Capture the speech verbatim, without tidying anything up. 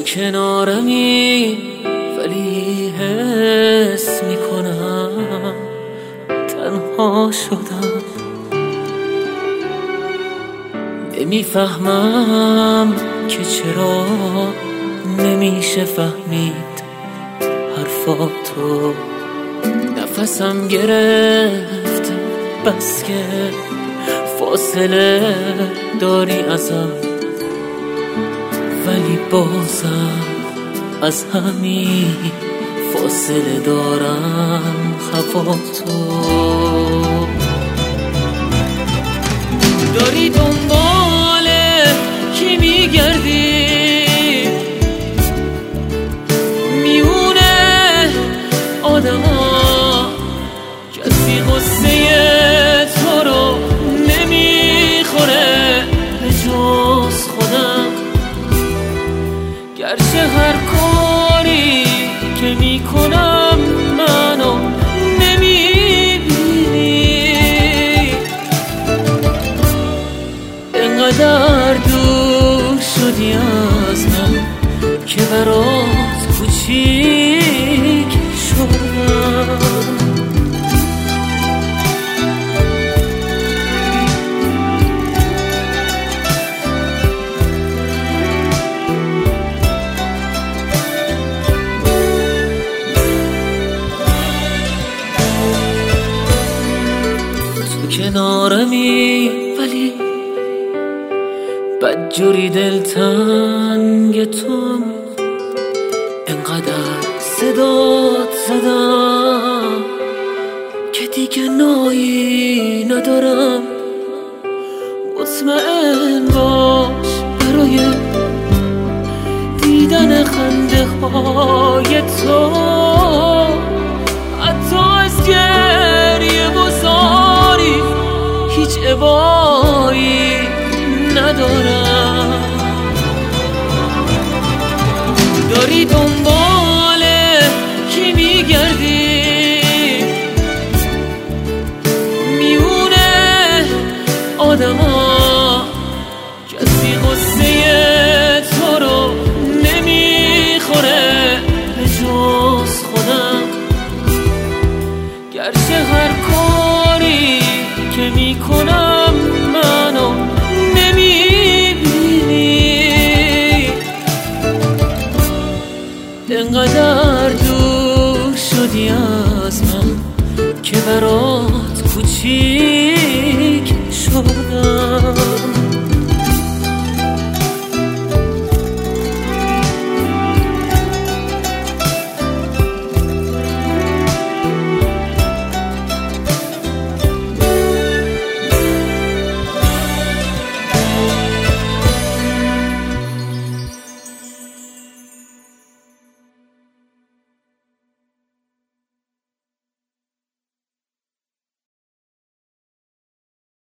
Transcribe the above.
کنارمی ولی حس میکنم تنها شدم. نمیفهمم که چرا نمیشه فهمید حرفاتو. نفسم گرفت بس که فاصله داری ازم، ولی بازم از همین فاصله دارم هواتو. داری دنبال کی میگردی میونه آدما؟ کسی غصه تو رو نمیخوره به جز خودم. گرچه هر کاری که میکنم منو نمیبینی، انقدر دور شدی از من که برات کوچیک شدم. کنارمی ولی بدجوری دلتنگ توم. انقدر صدات زدم که دیگه نایی ندارم. مطمئن باش برای دیدن خنده های تو حتی از گریه بزاری هیچ ابایی ندارم. داری دنبال کی میگردی میونه آدما؟ کسی غصه تو رو نمیخوره به جز خودم. گرچه هر کاری که میکنم منو نمیبینی، انقدر دور شدی از من که برات کوچیک شدم.